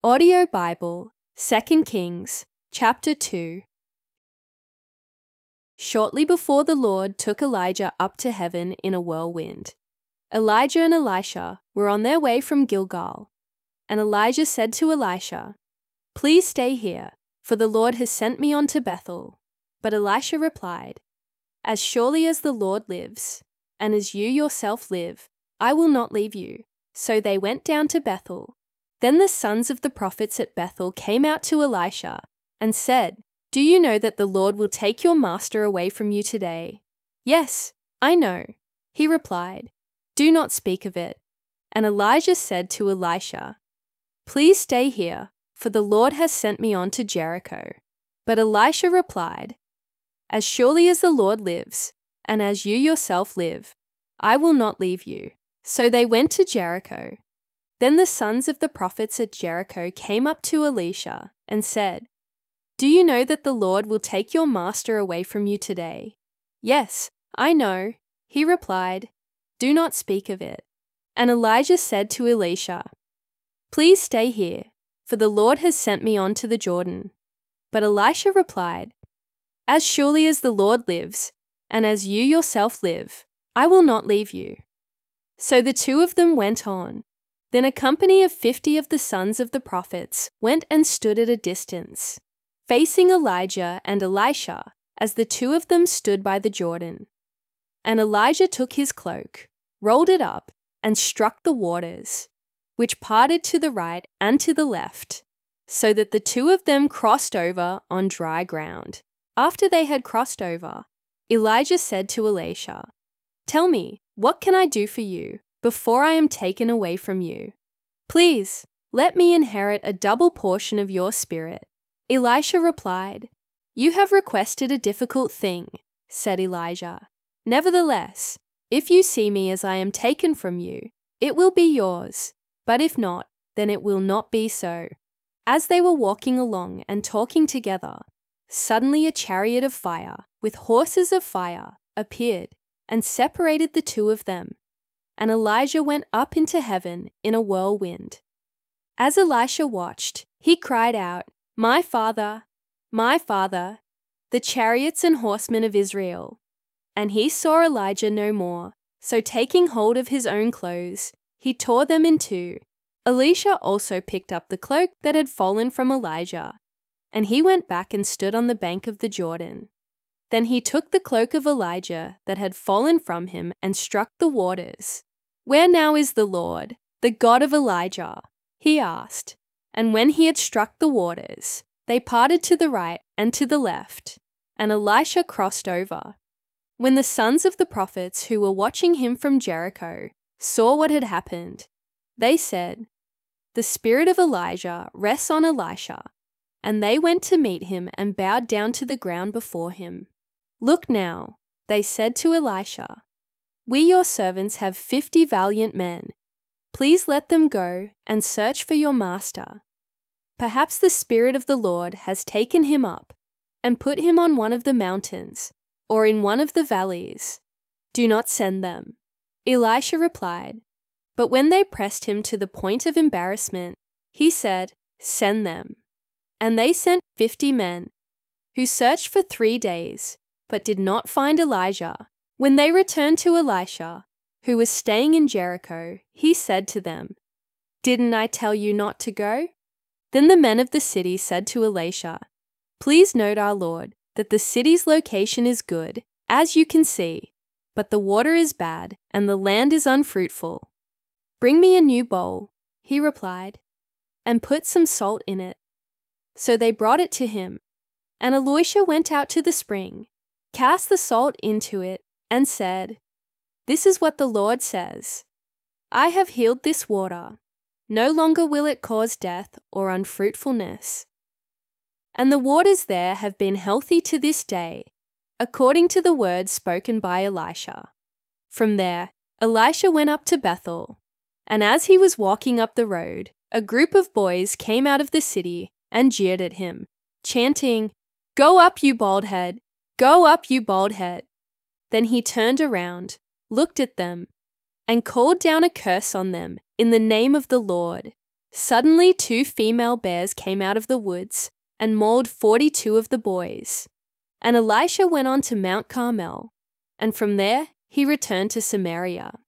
Audio Bible, 2 Kings, chapter 2. Shortly before the Lord took Elijah up to heaven in a whirlwind, Elijah and Elisha were on their way from Gilgal. And Elijah said to Elisha, "Please stay here, for the Lord has sent me on to Bethel." But Elisha replied, "As surely as the Lord lives, and as you yourself live, I will not leave you." So they went down to Bethel. Then the sons of the prophets at Bethel came out to Elisha and said, "Do you know that the Lord will take your master away from you today?" "Yes, I know," he replied. "Do not speak of it." And Elijah said to Elisha, "Please stay here, for the Lord has sent me on to Jericho." But Elisha replied, "As surely as the Lord lives, and as you yourself live, I will not leave you." So they went to Jericho. Then the sons of the prophets at Jericho came up to Elisha and said, "Do you know that the Lord will take your master away from you today?" "Yes, I know," he replied. "Do not speak of it." And Elijah said to Elisha, "Please stay here, for the Lord has sent me on to the Jordan." But Elisha replied, "As surely as the Lord lives, and as you yourself live, I will not leave you." So the two of them went on. Then a company of 50 of the sons of the prophets went and stood at a distance, facing Elijah and Elisha, as the two of them stood by the Jordan. And Elijah took his cloak, rolled it up, and struck the waters, which parted to the right and to the left, so that the two of them crossed over on dry ground. After they had crossed over, Elijah said to Elisha, "Tell me, what can I do for you before I am taken away from you? Please, let me inherit a double portion of your spirit." Elisha replied, "You have requested a difficult thing," said Elijah. "Nevertheless, if you see me as I am taken from you, it will be yours, but if not, then it will not be so." As they were walking along and talking together, suddenly a chariot of fire with horses of fire appeared and separated the two of them. And Elijah went up into heaven in a whirlwind. As Elisha watched, he cried out, my father, the chariots and horsemen of Israel." And he saw Elijah no more, so taking hold of his own clothes, he tore them in two. Elisha also picked up the cloak that had fallen from Elijah, and he went back and stood on the bank of the Jordan. Then he took the cloak of Elijah that had fallen from him and struck the waters. "Where now is the Lord, the God of Elijah?" he asked. And when he had struck the waters, they parted to the right and to the left, and Elisha crossed over. When the sons of the prophets who were watching him from Jericho saw what had happened, they said, "The spirit of Elijah rests on Elisha." And they went to meet him and bowed down to the ground before him. "Look now," they said to Elisha, "we your servants have 50 valiant men. Please let them go and search for your master. Perhaps the Spirit of the Lord has taken him up and put him on one of the mountains or in one of the valleys. Do not send them." Elisha replied, but when they pressed him to the point of embarrassment, he said, "Send them." And they sent 50 men, who searched for 3 days, but did not find Elijah. When they returned to Elisha, who was staying in Jericho, he said to them, "Didn't I tell you not to go?" Then the men of the city said to Elisha, "Please note, our lord, that the city's location is good, as you can see, but the water is bad and the land is unfruitful." "Bring me a new bowl," he replied, "and put some salt in it." So they brought it to him, and Elisha went out to the spring, cast the salt into it, and said, "This is what the Lord says, I have healed this water. No longer will it cause death or unfruitfulness." And the waters there have been healthy to this day, according to the words spoken by Elisha. From there, Elisha went up to Bethel, and as he was walking up the road, a group of boys came out of the city and jeered at him, chanting, "Go up, you bald head! Go up, you bald head!" Then he turned around, looked at them, and called down a curse on them in the name of the Lord. Suddenly 2 female bears came out of the woods and mauled 42 of the boys. And Elisha went on to Mount Carmel, and from there he returned to Samaria.